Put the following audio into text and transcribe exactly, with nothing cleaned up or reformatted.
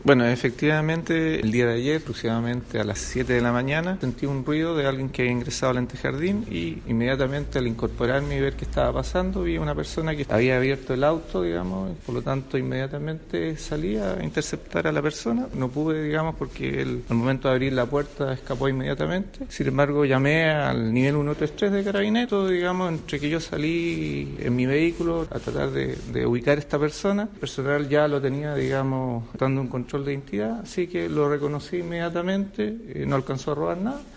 Bueno, efectivamente, el día de ayer, aproximadamente a las siete de la mañana, sentí un ruido de alguien que había ingresado al antejardín y inmediatamente al incorporarme y ver qué estaba pasando, vi a una persona que había abierto el auto, digamos, y por lo tanto inmediatamente salí a interceptar a la persona. No pude, digamos, porque él, al momento de abrir la puerta escapó inmediatamente. Sin embargo, llamé al nivel ciento treinta y tres de Carabineros, digamos, entre que yo salí en mi vehículo a tratar de, de ubicar a esta persona. El personal ya lo tenía, digamos, dando un control de identidad, así que lo reconocí inmediatamente, eh, no alcanzó a robar nada.